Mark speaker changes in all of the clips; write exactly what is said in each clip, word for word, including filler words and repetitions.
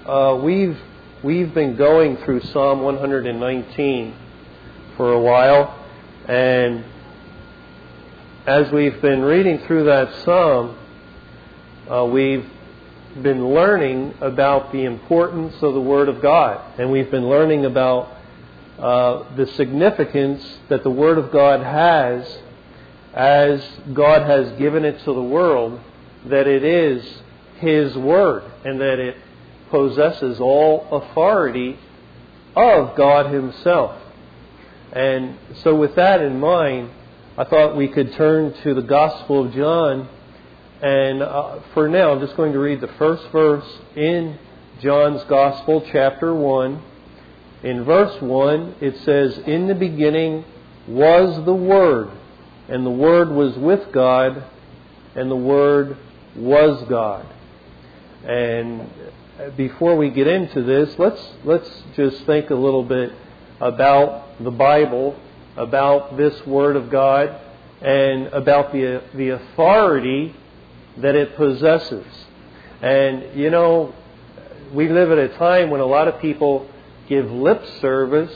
Speaker 1: Uh, we've we've been going through Psalm one hundred nineteen for a while, and as we've been reading through that psalm, uh, we've been learning about the importance of the Word of God, and we've been learning about uh, the significance that the Word of God has as God has given it to the world, that it is His Word, and that it possesses all authority of God Himself. And so with that in mind, I thought we could turn to the Gospel of John. And uh, for now, I'm just going to read the first verse in John's Gospel, chapter one. In verse one, it says, "In the beginning was the Word, and the Word was with God, and the Word was God." And before we get into this, let's let's just think a little bit about the Bible, about this Word of God, and about the the authority that it possesses. And, you know, we live at a time when a lot of people give lip service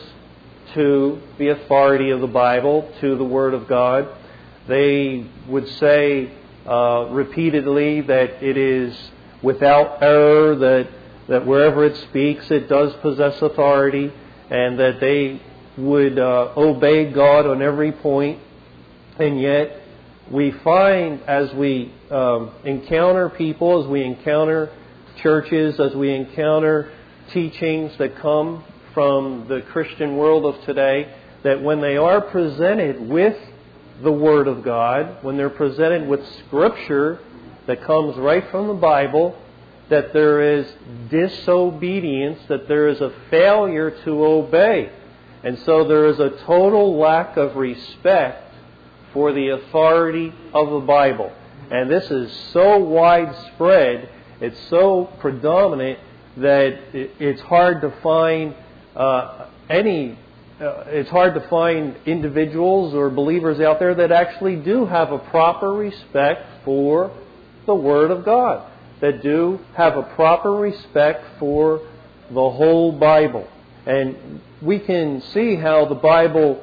Speaker 1: to the authority of the Bible, to the Word of God. They would say uh, repeatedly that it is without error, that, that wherever it speaks, it does possess authority, and that they would uh, obey God on every point. And yet, we find as we um, encounter people, as we encounter churches, as we encounter teachings that come from the Christian world of today, that when they are presented with the Word of God, when they're presented with Scripture that comes right from the Bible, that there is disobedience, that there is a failure to obey. And so there is a total lack of respect for the authority of the Bible. And this is so widespread, it's so predominant, that it's hard to find uh, any, uh, it's hard to find individuals or believers out there that actually do have a proper respect for the Word of God, that do have a proper respect for the whole Bible. And we can see how the Bible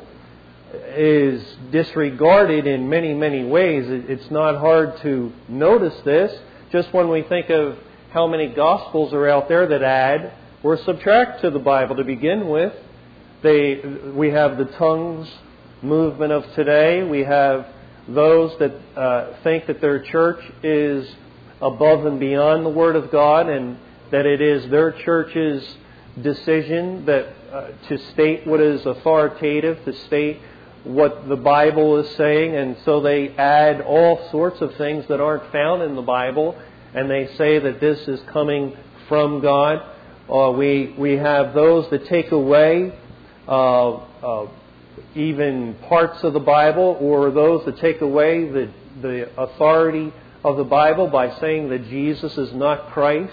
Speaker 1: is disregarded in many, many ways. It's not hard to notice this just when we think of how many Gospels are out there that add or subtract to the Bible to begin with. They, we have the tongues movement of today. We have those that uh, think that their church is above and beyond the Word of God, and that it is their church's decision that uh, to state what is authoritative, to state what the Bible is saying, and so they add all sorts of things that aren't found in the Bible, and they say that this is coming from God. Uh, we we have those that take away uh, uh, even parts of the Bible, or those that take away the the authority of the Bible by saying that Jesus is not Christ.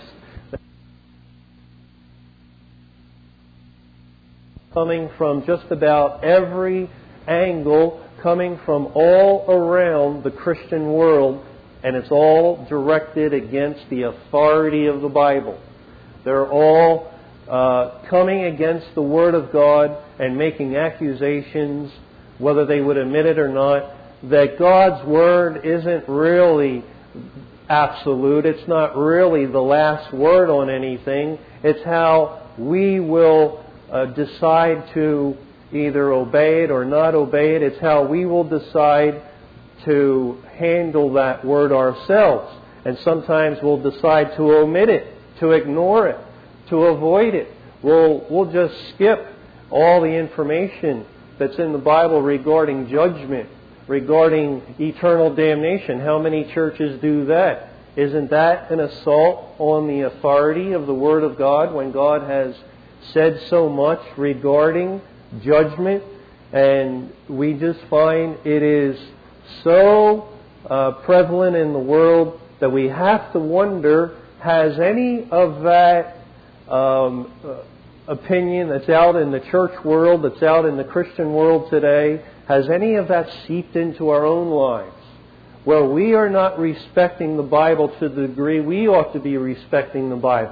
Speaker 1: Coming from just about every angle, coming from all around the Christian world, and it's all directed against the authority of the Bible. They're all uh, coming against the Word of God and making accusations, whether they would admit it or not, that God's Word isn't really absolute. It's not really the last word on anything. It's how we will uh, decide to either obey it or not obey it. It's how we will decide to handle that word ourselves. And sometimes we'll decide to omit it, to ignore it, to avoid it. We'll, we'll just skip all the information that's in the Bible regarding judgment, regarding eternal damnation. How many churches do that? Isn't that an assault on the authority of the Word of God when God has said so much regarding judgment? And we just find it is so uh, prevalent in the world that we have to wonder, has any of that um, uh, opinion that's out in the church world, that's out in the Christian world today, has any of that seeped into our own lives? Where we are not respecting the Bible to the degree we ought to be respecting the Bible.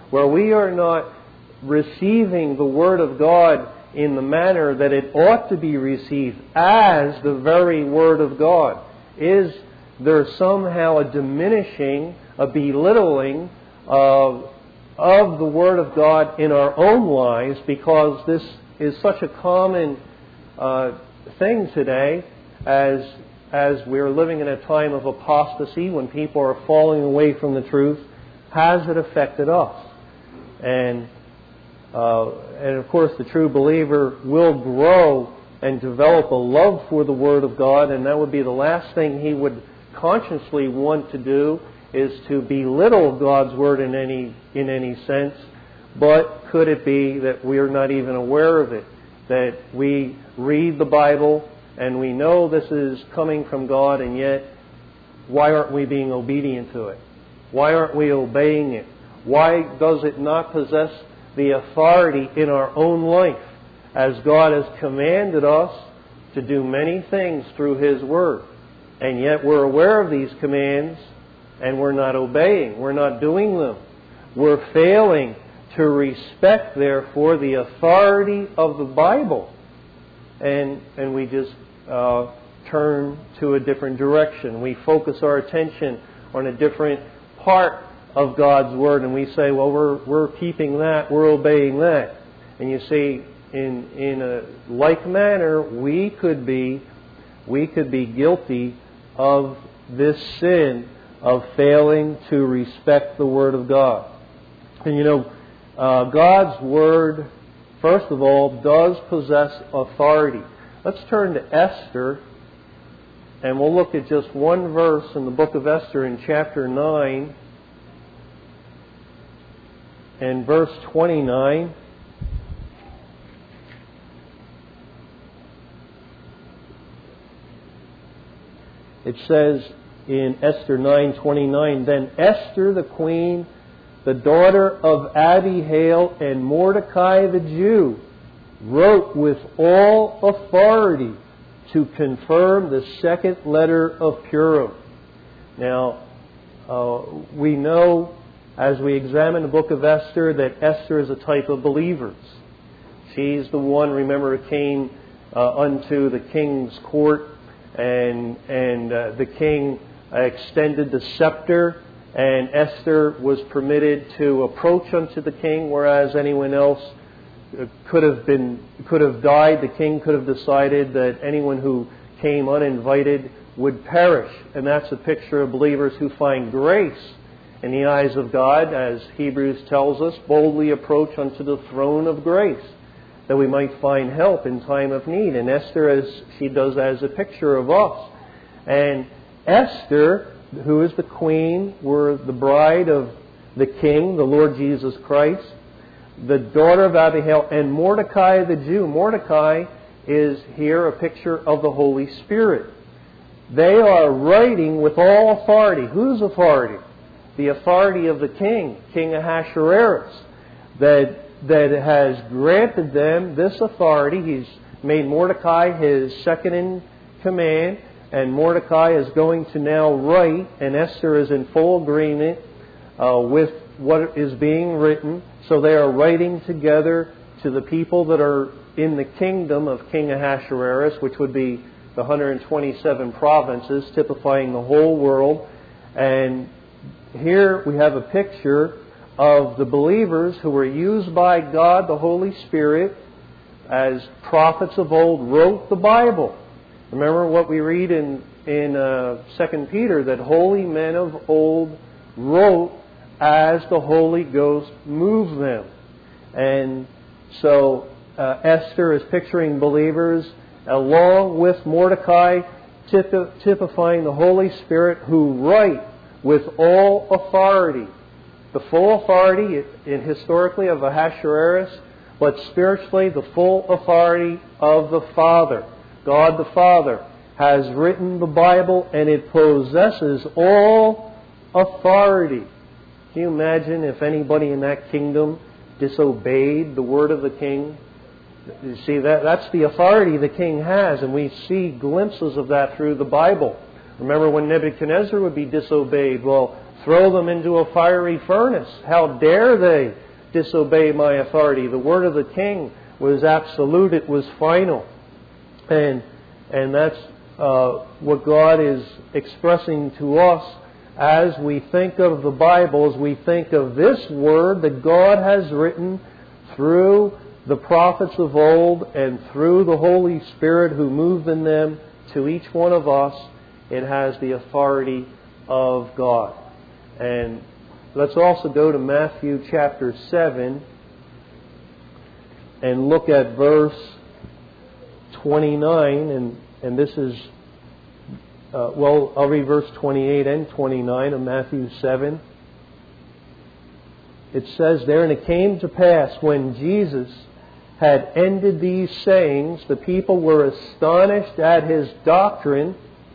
Speaker 1: where we are not receiving the Word of God in the manner that it ought to be received as the very Word of God? Is there somehow a diminishing, a belittling of, of the Word of God in our own lives, because this is such a common uh, thing today, as as we're living in a time of apostasy when people are falling away from the truth? Has it affected us? And uh, and of course, the true believer will grow and develop a love for the Word of God, and that would be the last thing he would consciously want to do, is to belittle God's Word in any in any sense. But could it be that we are not even aware of it? That we read the Bible and we know this is coming from God, and yet why aren't we being obedient to it? Why aren't we obeying it? Why does it not possess the authority in our own life, as God has commanded us to do many things through His Word? And yet we're aware of these commands and we're not obeying. We're not doing them. We're failing to respect, therefore, the authority of the Bible. And and we just uh, turn to a different direction. We focus our attention on a different part of God's Word, and we say, well, we're we're keeping that, we're obeying that. And you see, in in a like manner, we could be we could be guilty of this sin of failing to respect the Word of God. And you know, uh, God's Word, first of all, does possess authority. Let's turn to Esther, and we'll look at just one verse in the book of Esther in chapter nine and verse twenty-nine. It says in Esther nine twenty-nine, "Then Esther the queen, the daughter of Abihail, and Mordecai the Jew, wrote with all authority to confirm the second letter of Purim." Now, uh, we know as we examine the book of Esther that Esther is a type of believers. She's the one, remember, who came uh, unto the king's court, and and uh, the king extended the scepter, and Esther was permitted to approach unto the king, whereas anyone else could have been could have died. The king could have decided that anyone who came uninvited would perish. And that's a picture of believers who find grace in the eyes of God, as Hebrews tells us, boldly approach unto the throne of grace, that we might find help in time of need. And Esther, as she does, as a picture of us. And Esther, who is the queen, were the bride of the king, the Lord Jesus Christ, the daughter of Abihail, and Mordecai the Jew. Mordecai is here a picture of the Holy Spirit. They are writing with all authority. Whose authority? The authority of the king, King Ahasuerus, that that has granted them this authority. He's made Mordecai his second in command, and Mordecai is going to now write, and Esther is in full agreement uh, with what is being written. So they are writing together to the people that are in the kingdom of King Ahasuerus, which would be the one hundred twenty-seven provinces, typifying the whole world. And here we have a picture of the believers who were used by God, the Holy Spirit, as prophets of old, wrote the Bible. Remember what we read in, in uh, Second Peter, that holy men of old wrote as the Holy Ghost moved them. And so uh, Esther is picturing believers along with Mordecai, typ- typifying the Holy Spirit, who write with all authority. The full authority in historically of Ahasuerus, but spiritually the full authority of the Father. God the Father has written the Bible, and it possesses all authority. Can you imagine if anybody in that kingdom disobeyed the word of the king? You see, that that's the authority the king has, and we see glimpses of that through the Bible. Remember when Nebuchadnezzar would be disobeyed? Well, throw them into a fiery furnace. How dare they disobey my authority? The word of the king was absolute. It was final. And and that's uh, what God is expressing to us as we think of the Bible, as we think of this word that God has written through the prophets of old and through the Holy Spirit who moved in them to each one of us. It has the authority of God. And let's also go to Matthew chapter seven and look at verse twenty-nine. And, and this is, uh, well, I'll read verse twenty-eight and twenty-nine of Matthew seven. It says there, "And it came to pass when Jesus had ended these sayings, the people were astonished at His doctrine,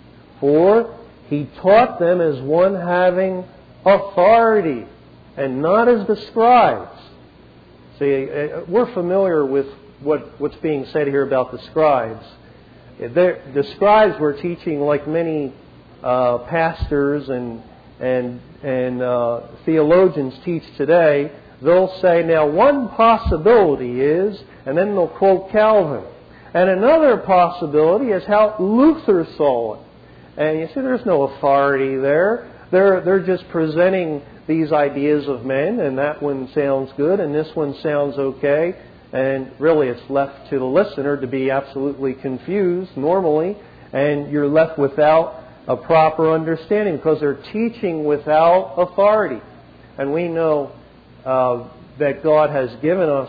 Speaker 1: for He taught them as one having authority, and not as the scribes." See, we're familiar with what, what's being said here about the scribes. They're, the scribes were teaching like many uh, pastors and and and uh, theologians teach today. They'll say, now one possibility is, and then they'll quote Calvin. And another possibility is how Luther saw it. And you see, there's no authority there. They're, they're just presenting these ideas of men, and that one sounds good, and this one sounds okay. And really it's left to the listener to be absolutely confused normally, and you're left without a proper understanding because they're teaching without authority. And we know uh, that God has given us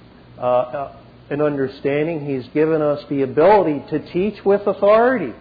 Speaker 1: uh, an understanding. He's given us the ability to teach with authority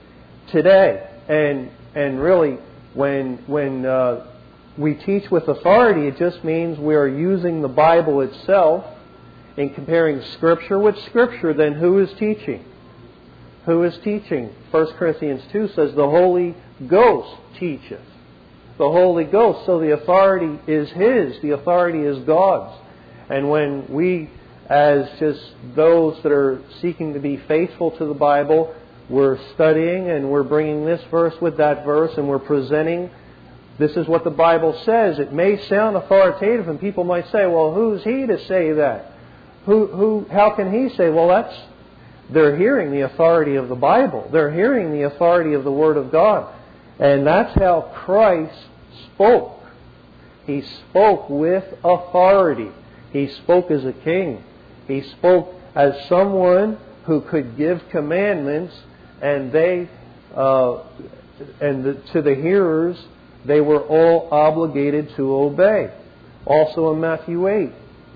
Speaker 1: today. And and really, when when uh, we teach with authority, it just means we are using the Bible itself in comparing Scripture with Scripture. Then who is teaching? Who is teaching? First Corinthians two says the Holy Ghost teacheth. The Holy Ghost. So the authority is His. The authority is God's. And when we, as just those that are seeking to be faithful to the Bible, we're studying and we're bringing this verse with that verse and we're presenting, this is what the Bible says. It may sound authoritative and people might say, well, who's he to say that? Who, who, how can he say? Well, that's, they're hearing the authority of the Bible. They're hearing the authority of the Word of God. And that's how Christ spoke. He spoke with authority. He spoke as a king. He spoke as someone who could give commandments, and they, uh, and the, to the hearers, they were all obligated to obey. Also in Matthew eight.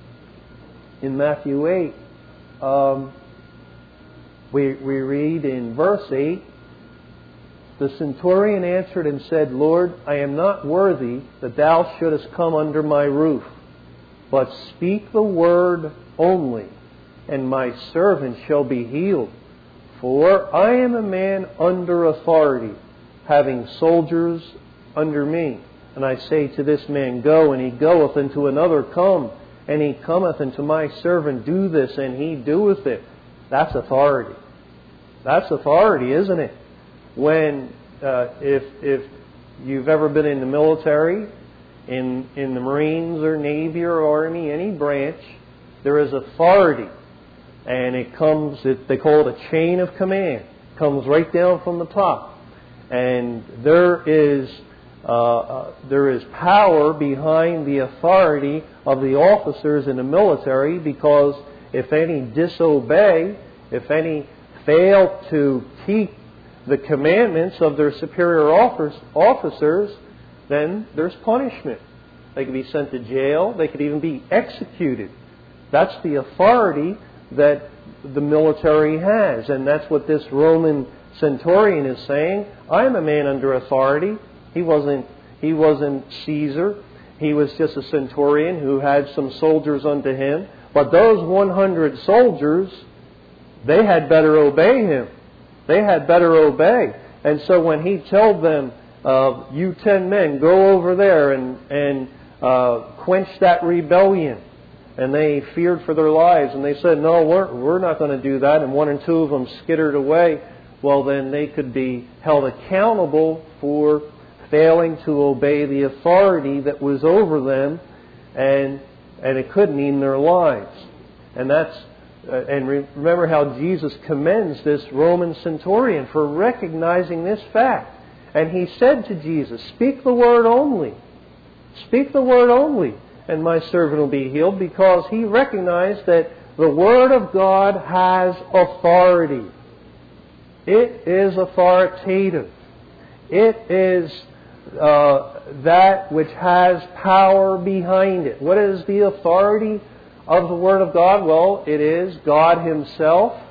Speaker 1: In Matthew eight, um, we, we read in verse eight, the centurion answered and said, Lord, I am not worthy that thou shouldest come under my roof, but speak the word only, and my servant shall be healed. For I am a man under authority, having soldiers under me. And I say to this man, go, and he goeth, and to another, come, and he cometh, and to my servant, do this, and he doeth it. That's authority. That's authority, isn't it? When, uh, if if you've ever been in the military, in in the Marines or Navy or Army, any branch, there is authority, and it comes. It, they call it a chain of command. It comes right down from the top, and there is uh, uh, there is power behind the authority of the officers in the military, because if any disobey, if any fail to keep the commandments of their superior officers, then there's punishment. They could be sent to jail. They could even be executed. That's the authority that the military has. And that's what this Roman centurion is saying. I'm a man under authority. He wasn't, he wasn't Caesar. He was just a centurion who had some soldiers under him. But those one hundred soldiers, they had better obey him. They had better obey. And so when he told them, uh, you ten men, go over there and, and uh, quench that rebellion. And they feared for their lives. And they said, no, we're, we're not going to do that. And one and two of them skittered away. Well, then they could be held accountable for failing to obey the authority that was over them, and and it could mean their lives. And that's uh, and re- remember how Jesus commends this Roman centurion for recognizing this fact. And he said to Jesus, "Speak the word only. Speak the word only, and my servant will be healed," because he recognized that the Word of God has authority. It is authoritative. It is uh, that which has power behind it. What is the authority of the Word of God? Well, it is God Himself.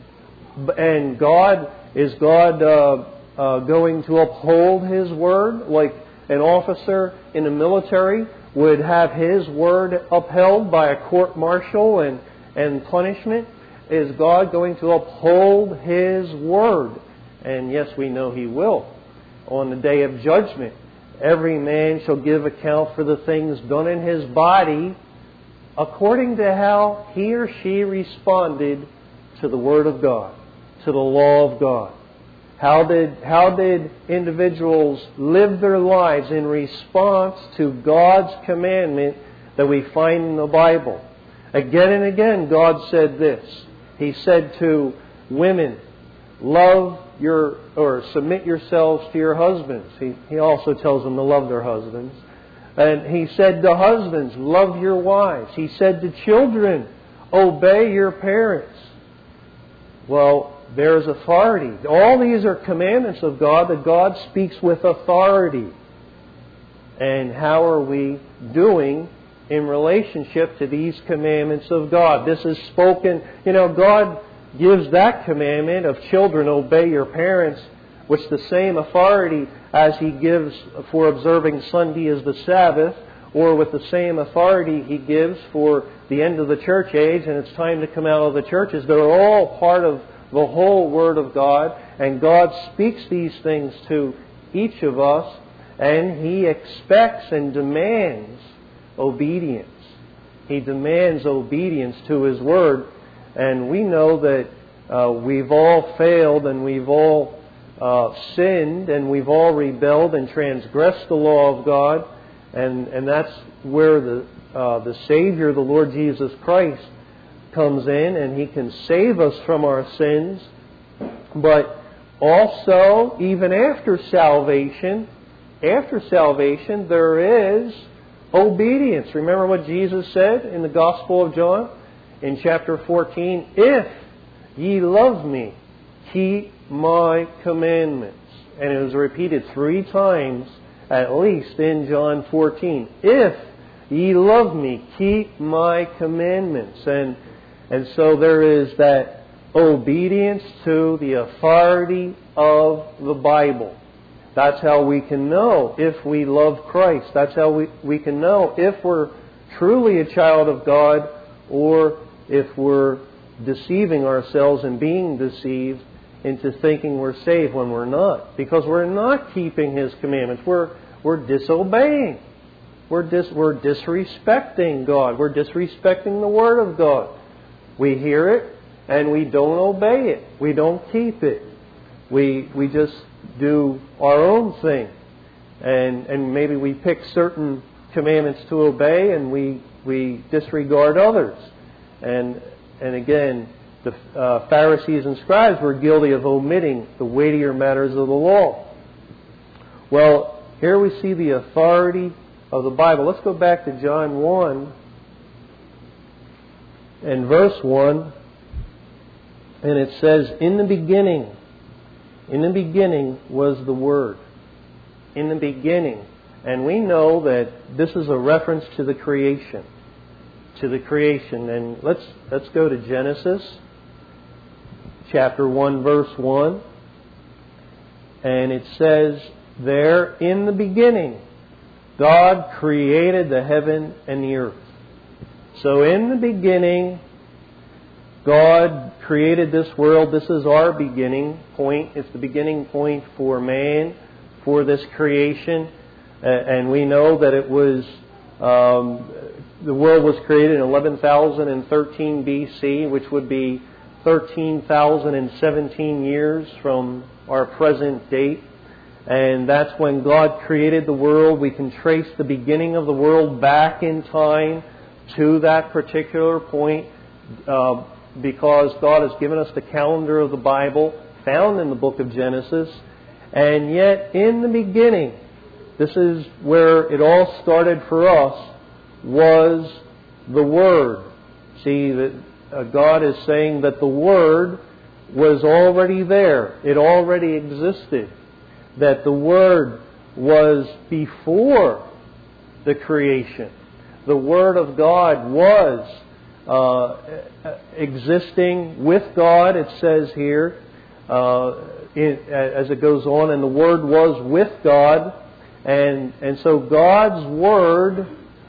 Speaker 1: And God, is God uh, uh, going to uphold His Word like an officer in the military would have his word upheld by a court-martial and, and punishment? Is God going to uphold His word? And yes, we know He will. On the day of judgment, every man shall give account for the things done in his body according to how he or she responded to the Word of God, to the law of God. How did, how did individuals live their lives in response to God's commandment that we find in the Bible? Again and again, God said this. He said to women, love your, or submit yourselves to your husbands. He, he also tells them to love their husbands. And He said to husbands, love your wives. He said to children, obey your parents. Well, there's authority. All these are commandments of God that God speaks with authority. And how are we doing in relationship to these commandments of God? This is spoken, you know, God gives that commandment of children, obey your parents, which the same authority as He gives for observing Sunday as the Sabbath, or with the same authority He gives for the end of the church age and it's time to come out of the churches. They're all part of the whole Word of God, and God speaks these things to each of us, and He expects and demands obedience. He demands obedience to His Word, and we know that uh, we've all failed and we've all uh, sinned and we've all rebelled and transgressed the law of God, and, and that's where the, uh, the Savior, the Lord Jesus Christ, comes in, and He can save us from our sins. But also, even after salvation, after salvation, there is obedience. Remember what Jesus said in the Gospel of John in chapter fourteen, "If ye love me, keep my commandments." And it was repeated three times at least in John fourteen. "If ye love me, keep my commandments." And And so there is that obedience to the authority of the Bible. That's how we can know if we love Christ. That's how we, we can know if we're truly a child of God or if we're deceiving ourselves and being deceived into thinking we're saved when we're not. Because we're not keeping His commandments. We're, we're disobeying. We're, dis, we're disrespecting God. We're disrespecting the Word of God. We hear it and we don't obey it. We don't keep it. We we just do our own thing. And and maybe we pick certain commandments to obey and we, we disregard others. And and again, the uh, Pharisees and scribes were guilty of omitting the weightier matters of the law. Well, here we see the authority of the Bible. Let's go back to John one. In verse one, and it says, in the beginning, in the beginning was the Word. In the beginning. And we know that this is a reference to the creation. To the creation. And let's let's go to Genesis, chapter one, verse one. And it says there, in the beginning, God created the heaven and the earth. So in the beginning, God created this world. This is our beginning point. It's the beginning point for man, for this creation. And we know that it was, um, the world was created in eleven thousand thirteen B C, which would be thirteen thousand seventeen years from our present date. And that's when God created the world. We can trace the beginning of the world back in time to that particular point uh, because God has given us the calendar of the Bible found in the book of Genesis. And yet, in the beginning, this is where it all started for us, was the Word. See, that uh, God is saying that the Word was already there. It already existed. That the Word was before the creation. The Word of God was uh, existing with God, it says here, uh, in, as it goes on, and the Word was with God. And, and so God's Word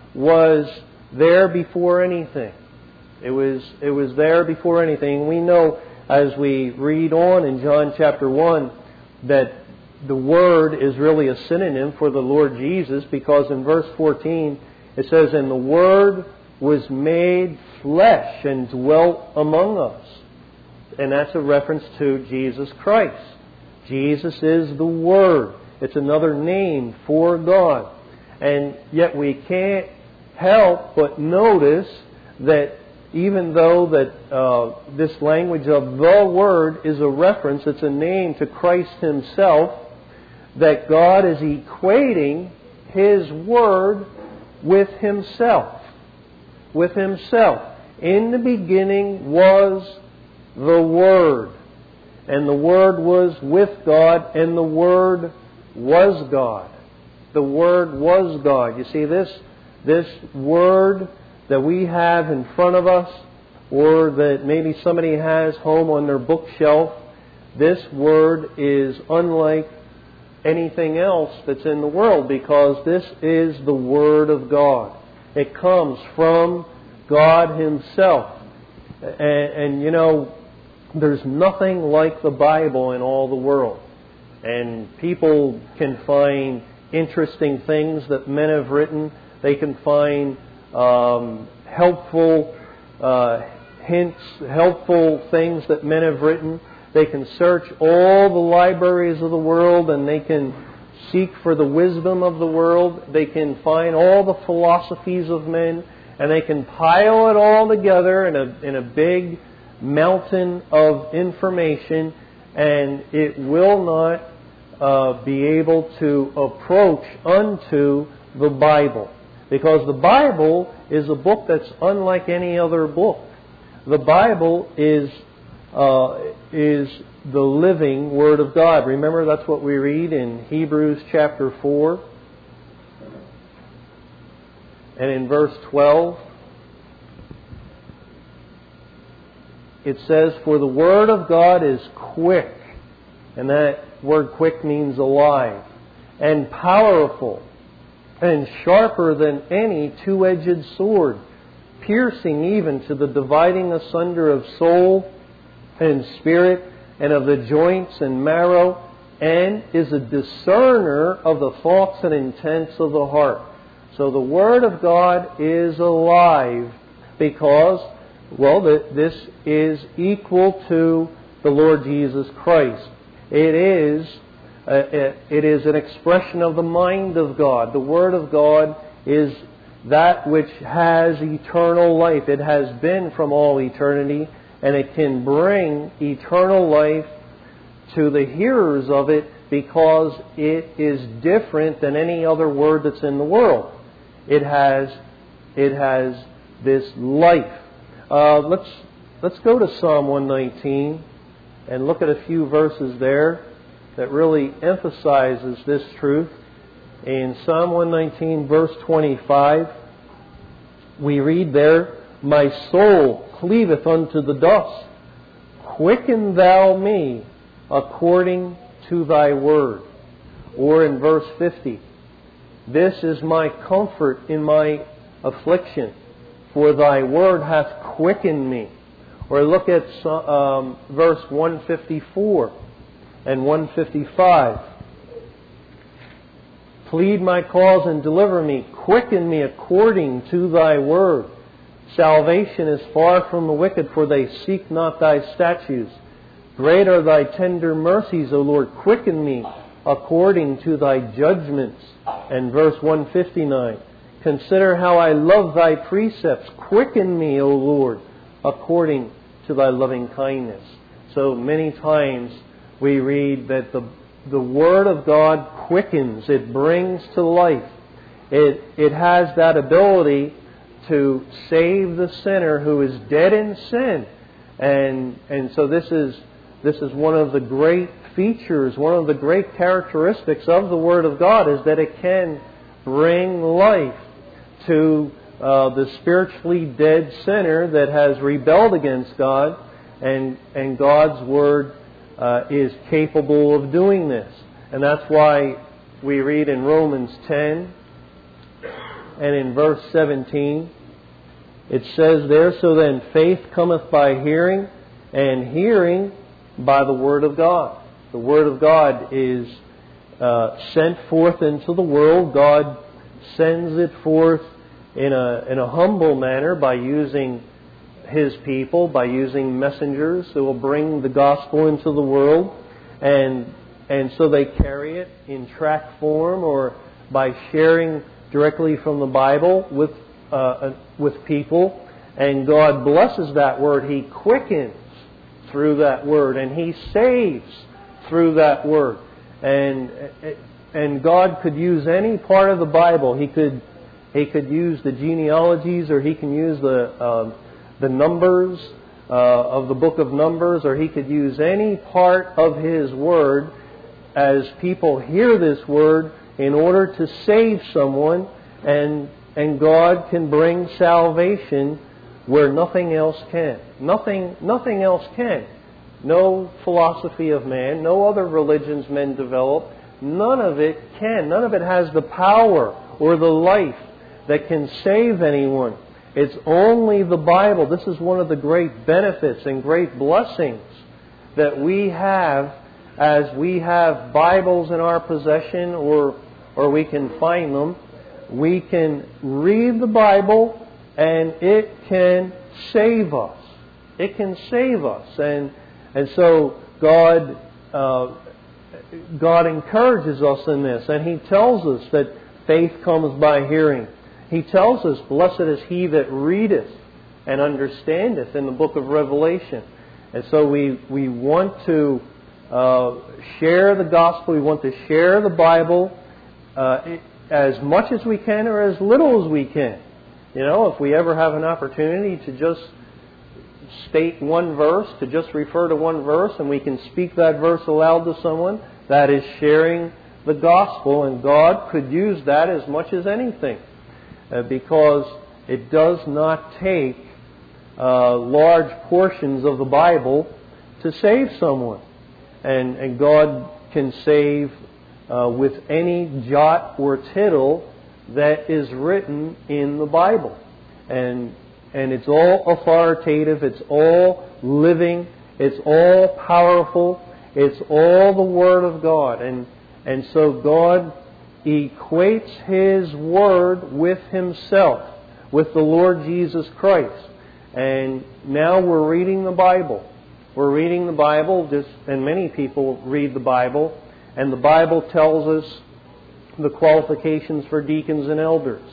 Speaker 1: was there before anything. It was, it was there before anything. We know as we read on in John chapter one that the Word is really a synonym for the Lord Jesus, because in verse fourteen it says, "And the Word was made flesh and dwelt among us." And that's a reference to Jesus Christ. Jesus is the Word. It's another name for God. And yet we can't help but notice that even though that uh, this language of the Word is a reference, it's a name to Christ Himself, that God is equating His Word with Himself. With Himself. In the beginning was the Word. And the Word was with God, and the Word was God. The Word was God. You see, this, this Word that we have in front of us, or that maybe somebody has home on their bookshelf, this Word is unlike anything else that's in the world, because this is the Word of God. It comes from God Himself. And, and you know, there's nothing like the Bible in all the world. And people can find interesting things that men have written. They can find um, helpful uh, hints, helpful things that men have written. They can search all the libraries of the world, and they can seek for the wisdom of the world. They can find all the philosophies of men, and they can pile it all together in a in a big mountain of information, and it will not uh, be able to approach unto the Bible. Because the Bible is a book that's unlike any other book. The Bible is uh, is the living Word of God. Remember, that's what we read in Hebrews chapter four. And in verse twelve, it says, "For the Word of God is quick," and that word quick means alive, "and powerful, and sharper than any two-edged sword, piercing even to the dividing asunder of soul and spirit, and of the joints and marrow, and is a discerner of the thoughts and intents of the heart." So the Word of God is alive because, well, this is equal to the Lord Jesus Christ. It is, uh, it is an expression of the mind of God. The Word of God is that which has eternal life. It has been from all eternity, and it can bring eternal life to the hearers of it because it is different than any other word that's in the world. It has, it has this life. Uh, let's let's go to Psalm one nineteen and look at a few verses there that really emphasizes this truth. In Psalm one nineteen, verse twenty-five, we read there, "My soul cleaveth unto the dust. Quicken thou me according to thy word." Or in verse fifty, "This is my comfort in my affliction, for thy word hath quickened me." Or look at um, verse one fifty-four and one fifty-five. "Plead my cause and deliver me. Quicken me according to thy word. Salvation is far from the wicked, for they seek not thy statutes. Great are thy tender mercies, O Lord. Quicken me according to thy judgments. And verse one fifty-nine, consider how I love thy precepts. Quicken me, O Lord, according to thy loving kindness. So many times we read that the, the Word of God quickens. It brings to life. It, it has that ability to save the sinner who is dead in sin. And, and so this is, this is one of the great features, one of the great characteristics of the Word of God, is that it can bring life to uh, the spiritually dead sinner that has rebelled against God, and and God's Word uh, is capable of doing this. And that's why we read in Romans ten and in verse seventeen, it says there, so then faith cometh by hearing, and hearing by the Word of God. The Word of God is uh, sent forth into the world. God sends it forth in a in a humble manner by using His people, by using messengers who will bring the gospel into the world, and and so they carry it in tract form or by sharing directly from the Bible with uh, with people, and God blesses that word. He quickens through that word, and He saves through that word. And and God could use any part of the Bible. He could He could use the genealogies, or He can use the uh, the numbers uh, of the book of Numbers, or He could use any part of His Word as people hear this Word in order to save someone, and and God can bring salvation where nothing else can. Nothing, nothing else can. No philosophy of man, no other religions men develop, none of it can. None of it has the power or the life that can save anyone. It's only the Bible. This is one of the great benefits and great blessings that we have as we have Bibles in our possession, or or we can find them. We can read the Bible and it can save us. It can save us. And and so God uh, God encourages us in this, and He tells us that faith comes by hearing. He tells us, blessed is he that readeth and understandeth, in the book of Revelation. And so we, we want to uh, share the gospel, we want to share the Bible uh, as much as we can or as little as we can. You know, if we ever have an opportunity to just state one verse, to just refer to one verse, and we can speak that verse aloud to someone, that is sharing the gospel, and God could use that as much as anything. Uh, because it does not take uh, large portions of the Bible to save someone. And, and God can save uh, with any jot or tittle that is written in the Bible. And, and it's all authoritative, it's all living, it's all powerful, it's all the Word of God. And, and so God equates His Word with Himself, with the Lord Jesus Christ. And now we're reading the Bible. We're reading the Bible, just, and many people read the Bible, and the Bible tells us the qualifications for deacons and elders.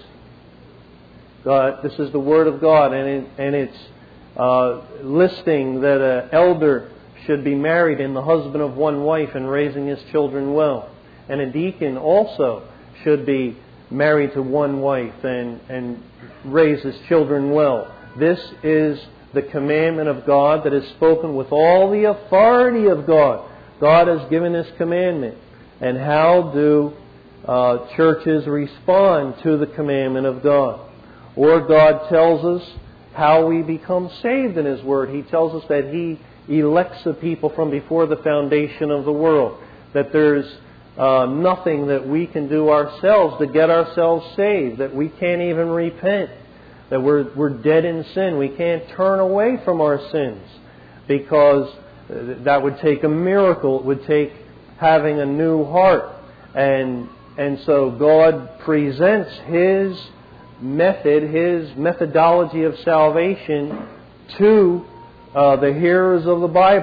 Speaker 1: God, this is the Word of God, and, it, and it's uh, listing that an elder should be married and the husband of one wife and raising his children well. And a deacon also should be married to one wife and, and raise his children well. This is the commandment of God that is spoken with all the authority of God. God has given this commandment. And how do uh, churches respond to the commandment of God? Or God tells us how we become saved in His Word. He tells us that He elects the people from before the foundation of the world. That there's Uh, nothing that we can do ourselves to get ourselves saved, that we can't even repent, that we're we're dead in sin. We can't turn away from our sins, because that would take a miracle. It would take having a new heart. And and so God presents His method, His methodology of salvation to uh, the hearers of the Bible.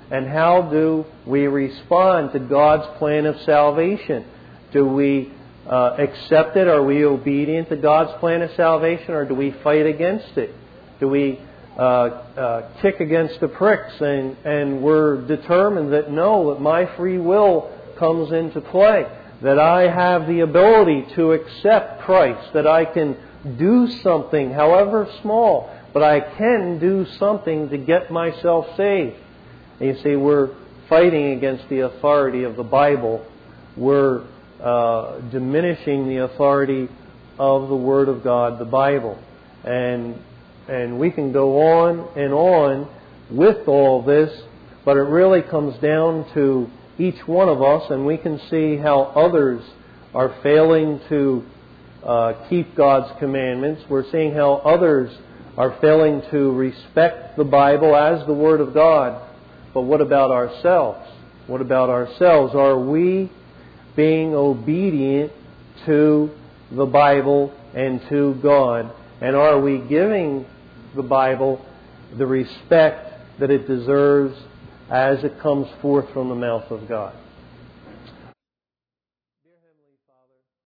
Speaker 1: And how do we respond to God's plan of salvation? Do we uh, accept it? Are we obedient to God's plan of salvation, or do we fight against it? Do we uh, uh, kick against the pricks and, and we're determined that no, that my free will comes into play, that I have the ability to accept Christ, that I can do something, however small, but I can do something to get myself saved. And you see, we're fighting against the authority of the Bible. We're uh, diminishing the authority of the Word of God, the Bible. And and we can go on and on with all this, but it really comes down to each one of us, and we can see how others are failing to uh, keep God's commandments. We're seeing how others are failing to respect the Bible as the Word of God. But what about ourselves? What about ourselves? Are we being obedient to the Bible and to God? And are we giving the Bible the respect that it deserves as it comes forth from the mouth of God?